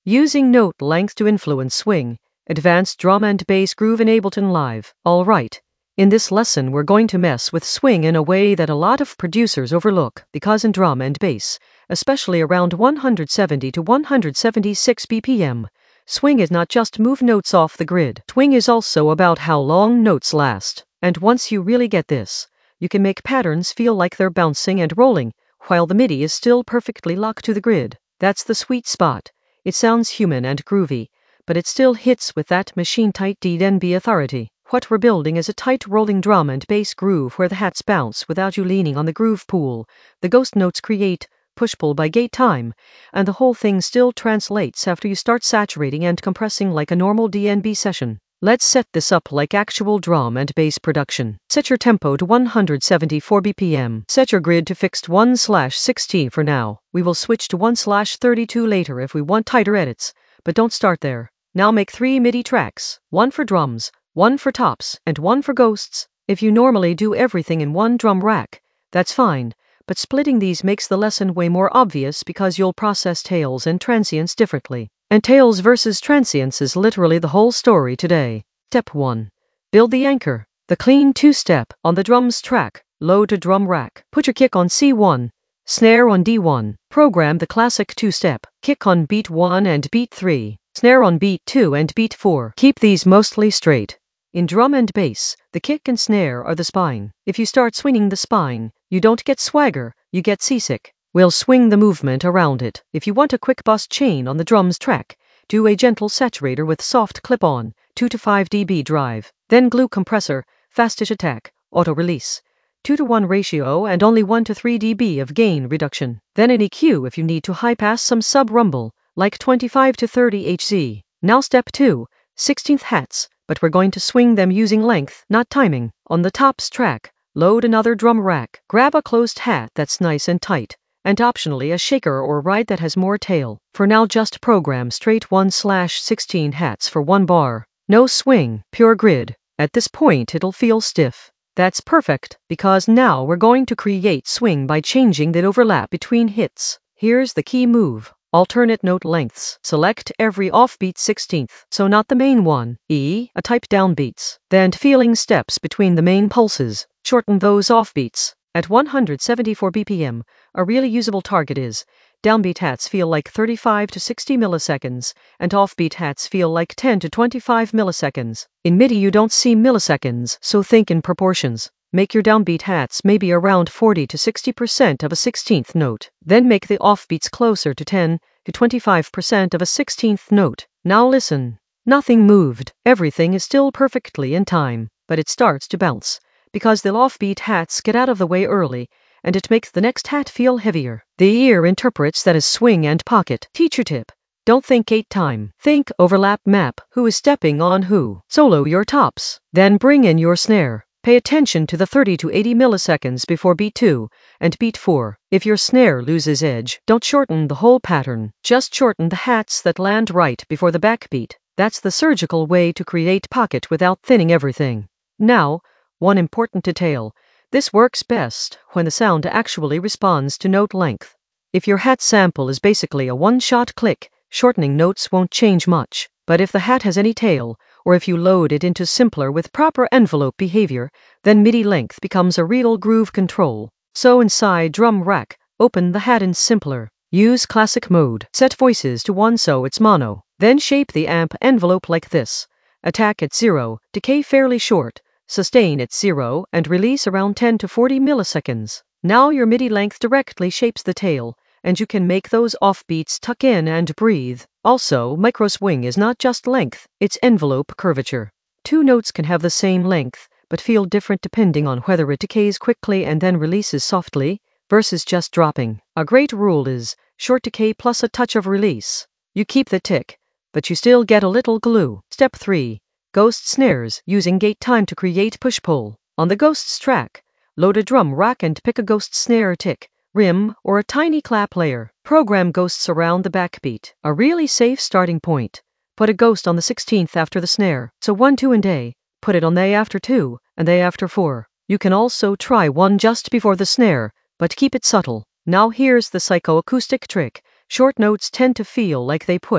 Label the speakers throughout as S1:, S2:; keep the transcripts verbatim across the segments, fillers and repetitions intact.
S1: Using note length to influence swing. Advanced drum and bass groove in Ableton Live. Alright. In this lesson we're going to mess with swing in a way that a lot of producers overlook, because in drum and bass, especially around one seventy to one seventy-six B P M, swing is not just move notes off the grid. Swing is also about how long notes last. And once you really get this, you can make patterns feel like they're bouncing and rolling, while the MIDI is still perfectly locked to the grid. That's the sweet spot. It sounds human and groovy, but it still hits with that machine-tight D N B authority. What we're building is a tight rolling drum and bass groove where the hats bounce without you leaning on the groove pool. The ghost notes create push-pull by gate time, and the whole thing still translates after you start saturating and compressing like a normal D N B session. Let's set this up like actual drum and bass production. Set your tempo to one seventy-four B P M. Set your grid to fixed one slash sixteen for now. We will switch to one slash thirty-two later if we want tighter edits, but don't start there. Now make three MIDI tracks, one for drums, one for tops, and one for ghosts. If you normally do everything in one drum rack, that's fine, but splitting these makes the lesson way more obvious because you'll process tails and transients differently. And tails versus transients is literally the whole story today. Step one. Build the anchor, the clean two-step, on the drums track. Load to drum rack. Put your kick on C one, snare on D one. Program the classic two-step, kick on beat one and beat three, snare on beat two and beat four. Keep these mostly straight. In drum and bass, the kick and snare are the spine. If you start swinging the spine, you don't get swagger, you get seasick. We'll swing the movement around it. If you want a quick bust chain on the drums track, do a gentle saturator with soft clip-on, two to five decibel drive. Then glue compressor, fastish attack, auto release. two to one ratio and only one to three decibel of gain reduction. Then an E Q if you need to high-pass some sub-rumble, like twenty-five to thirty hertz. Now step two, sixteenth hats, but we're going to swing them using length, not timing. On the tops track, load another drum rack. Grab a closed hat that's nice and tight, and optionally a shaker or ride that has more tail. For now just program straight one slash sixteen hats for one bar. No swing, pure grid. At this point it'll feel stiff. That's perfect, because now we're going to create swing by changing the overlap between hits. Here's the key move. Alternate note lengths. Select every offbeat sixteenth, so not the main one, E, a type downbeats. Then feeling steps between the main pulses. Shorten those offbeats. At one seventy-four B P M, a really usable target is, downbeat hats feel like thirty-five to sixty milliseconds, and offbeat hats feel like ten to twenty-five milliseconds. In MIDI you don't see milliseconds, so think in proportions. Make your downbeat hats maybe around forty to sixty percent of a sixteenth note. Then make the offbeats closer to ten to twenty-five percent of a sixteenth note. Now listen. Nothing moved. Everything is still perfectly in time, but it starts to bounce, because the offbeat hats get out of the way early, and it makes the next hat feel heavier. The ear interprets that as swing and pocket. Teacher tip. Don't think eight time. Think overlap map. Who is stepping on who? Solo your tops. Then bring in your snare. Pay attention to the thirty to eighty milliseconds before beat two and beat four. If your snare loses edge, don't shorten the whole pattern. Just shorten the hats that land right before the backbeat. That's the surgical way to create pocket without thinning everything. Now, one important detail. This works best when the sound actually responds to note length. If your hat sample is basically a one-shot click, shortening notes won't change much. But if the hat has any tail, or if you load it into simpler with proper envelope behavior, then MIDI length becomes a real groove control. So inside drum rack, open the hat in simpler. Use classic mode. Set voices to one so it's mono. Then shape the amp envelope like this. Attack at zero, decay fairly short, sustain at zero, and release around ten to forty milliseconds. Now your MIDI length directly shapes the tail, and you can make those offbeats tuck in and breathe. Also, micro swing is not just length, it's envelope curvature. Two notes can have the same length, but feel different depending on whether it decays quickly and then releases softly, versus just dropping. A great rule is, short decay plus a touch of release. You keep the tick, but you still get a little glue. Step three. Ghost snares, using gate time to create push-pull. On the ghosts track, load a drum rack and pick a ghost snare tick, rim, or a tiny clap layer. Program ghosts around the backbeat. A really safe starting point. Put a ghost on the sixteenth after the snare. So one, two, and A. Put it on A after two, and A after four. You can also try one just before the snare, but keep it subtle. Now here's the psychoacoustic trick. Short notes tend to feel like they push.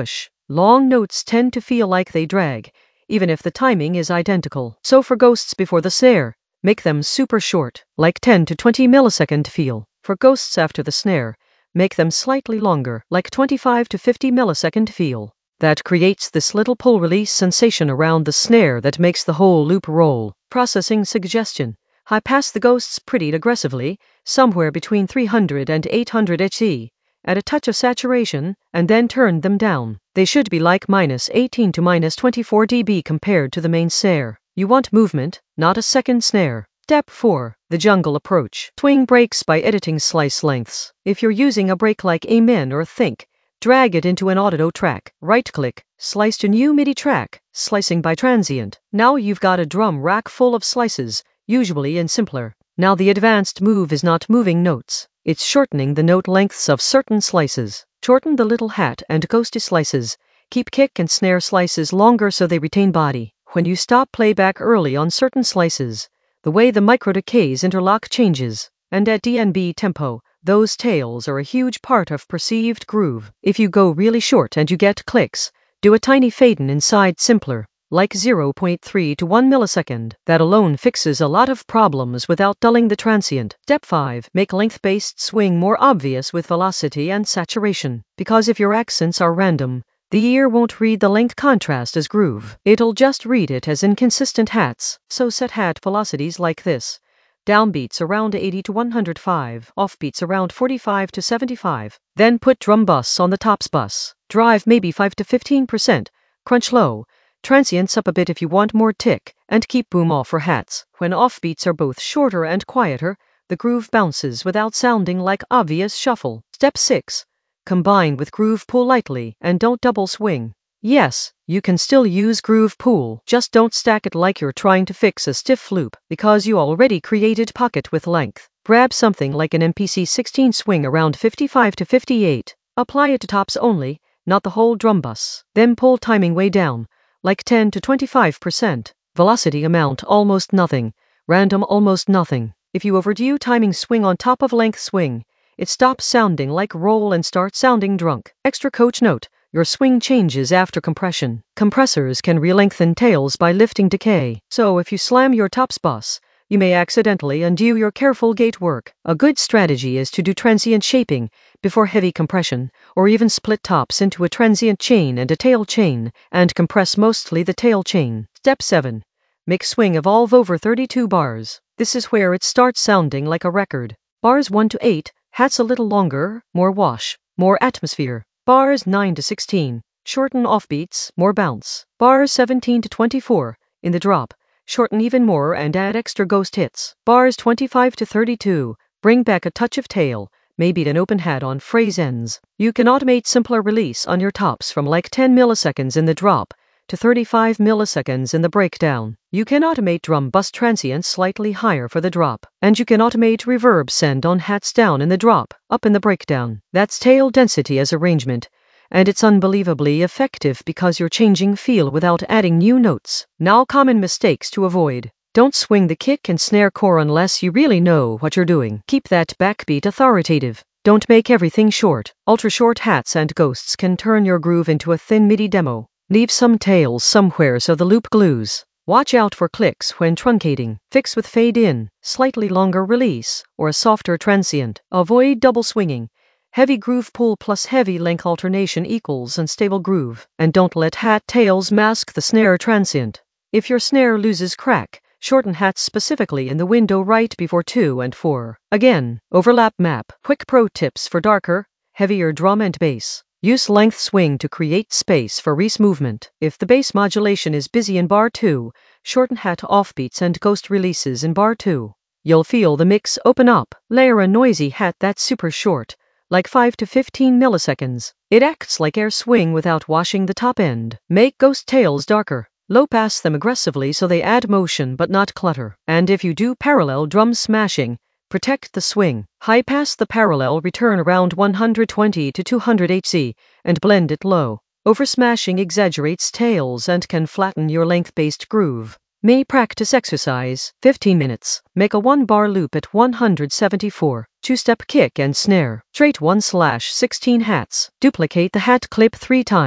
S1: Long notes tend to feel like they drag, even if the timing is identical. So for ghosts before the snare, make them super short, like ten to twenty millisecond feel. For ghosts after the snare, make them slightly longer, like twenty-five to fifty millisecond feel. That creates this little pull release sensation around the snare that makes the whole loop roll. Processing suggestion. High pass the ghosts pretty aggressively, somewhere between three hundred and eight hundred hertz, add a touch of saturation, and then turn them down. They should be like minus eighteen to minus twenty-four decibels compared to the main snare. You want movement, not a second snare. Step four. The jungle approach. Swing breaks by editing slice lengths. If you're using a break like Amen or Think, drag it into an audio track. Right-click, slice to new MIDI track, slicing by transient. Now you've got a drum rack full of slices, usually in simpler. Now the advanced move is not moving notes. It's shortening the note lengths of certain slices. Shorten the little hat and ghosty slices. Keep kick and snare slices longer so they retain body. When you stop playback early on certain slices, the way the microdecays interlock changes. And at D N B tempo, those tails are a huge part of perceived groove. If you go really short and you get clicks, do a tiny fade-in inside simpler, like zero point three to one millisecond. That alone fixes a lot of problems without dulling the transient. Step five. Make length-based swing more obvious with velocity and saturation. Because if your accents are random, the ear won't read the length contrast as groove. It'll just read it as inconsistent hats. So set hat velocities like this. Downbeats around eighty to one hundred five, offbeats around forty-five to seventy-five. Then put drum bus on the tops bus. Drive maybe five to fifteen percent. Crunch low. Transients up a bit if you want more tick, and keep boom off for hats. When offbeats are both shorter and quieter, the groove bounces without sounding like obvious shuffle. Step six. Combine with groove pull lightly and don't double swing. Yes, you can still use groove pull, just don't stack it like you're trying to fix a stiff loop, because you already created pocket with length. Grab something like an M P C sixteen swing around fifty-five to fifty-eight. Apply it to tops only, not the whole drum bus. Then pull timing way down, like ten to twenty-five percent. Velocity amount almost nothing, random almost nothing. If you overdo timing swing on top of length swing, it stops sounding like roll and starts sounding drunk. Extra coach note, your swing changes after compression. Compressors can re-lengthen tails by lifting decay. So if you slam your tops bus, you may accidentally undo your careful gate work. A good strategy is to do transient shaping before heavy compression, or even split tops into a transient chain and a tail chain, and compress mostly the tail chain. Step seven. Make swing evolve over thirty-two bars. This is where it starts sounding like a record. Bars one to eight, hats a little longer, more wash, more atmosphere. Bars nine to sixteen, shorten offbeats, more bounce. Bars seventeen to twenty-four, in the drop, shorten even more and add extra ghost hits. Bars twenty-five to thirty-two, bring back a touch of tail, maybe an open hat on phrase ends. You can automate simpler release on your tops from like ten milliseconds in the drop to thirty-five milliseconds in the breakdown. You can automate drum bus transients slightly higher for the drop, and you can automate reverb send on hats down in the drop, up in the breakdown. That's tail density as arrangement, and it's unbelievably effective because you're changing feel without adding new notes. Now common mistakes to avoid. Don't swing the kick and snare core unless you really know what you're doing. Keep that backbeat authoritative. Don't make everything short. Ultra short hats and ghosts can turn your groove into a thin MIDI demo. Leave some tails somewhere so the loop glues. Watch out for clicks when truncating. Fix with fade in, slightly longer release, or a softer transient. Avoid double swinging. Heavy groove pull plus heavy length alternation equals unstable groove. And don't let hat tails mask the snare transient. If your snare loses crack, shorten hats specifically in the window right before two and four. Again, overlap map. Quick pro tips for darker, heavier drum and bass. Use length swing to create space for Reese movement. If the bass modulation is busy in bar two, shorten hat offbeats and ghost releases in bar two. You'll feel the mix open up. Layer a noisy hat that's super short, like five to fifteen milliseconds. It acts like air swing without washing the top end. Make ghost tails darker. Low pass them aggressively so they add motion but not clutter. And if you do parallel drum smashing, protect the swing. High pass the parallel return around one hundred twenty to two hundred hertz and blend it low. Over smashing exaggerates tails and can flatten your length-based groove. May practice exercise. fifteen minutes. Make a one bar loop at one hundred seventy-four. Two-step kick and snare. Straight one slash sixteen hats. Duplicate the hat clip three times.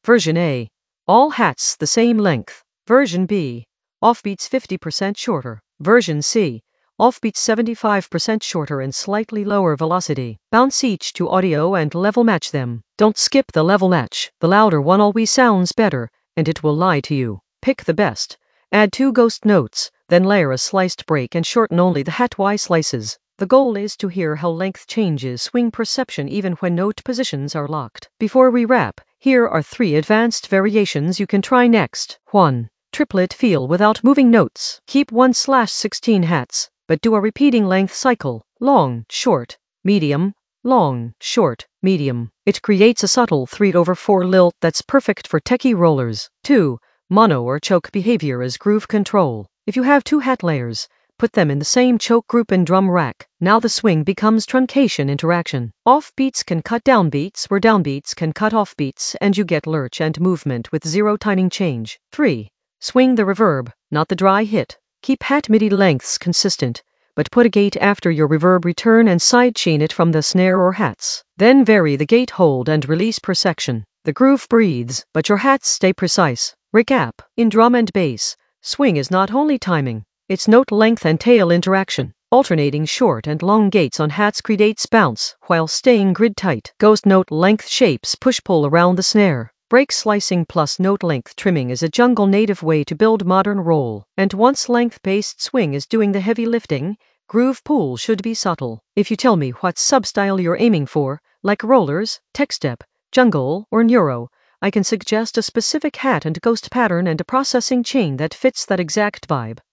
S1: Version A. All hats the same length. Version B. Offbeats fifty percent shorter. Version C. Offbeats seventy-five percent shorter and slightly lower velocity. Bounce each to audio and level match them. Don't skip the level match. The louder one always sounds better, and it will lie to you. Pick the best. Add two ghost notes, then layer a sliced break and shorten only the hat Y slices. The goal is to hear how length changes swing perception even when note positions are locked. Before we wrap, here are three advanced variations you can try next. one. Triplet feel without moving notes. Keep one slash sixteen hats, but do a repeating length cycle. Long, short, medium, long, short, medium. It creates a subtle three over four lilt that's perfect for techie rollers. two. Mono or choke behavior as groove control. If you have two hat layers, put them in the same choke group and drum rack. Now the swing becomes truncation interaction. Offbeats can cut downbeats where downbeats can cut offbeats, and you get lurch and movement with zero timing change. three. Swing the reverb, not the dry hit. Keep hat MIDI lengths consistent, but put a gate after your reverb return and sidechain it from the snare or hats. Then vary the gate hold and release per section. The groove breathes, but your hats stay precise. Recap. In drum and bass, swing is not only timing, it's note length and tail interaction. Alternating short and long gates on hats creates bounce while staying grid tight. Ghost note length shapes push-pull around the snare. Break slicing plus note length trimming is a jungle native way to build modern roll. And once length-based swing is doing the heavy lifting, groove pull should be subtle. If you tell me what substyle you're aiming for, like rollers, techstep, jungle, or neuro, I can suggest a specific hat and ghost pattern and a processing chain that fits that exact vibe.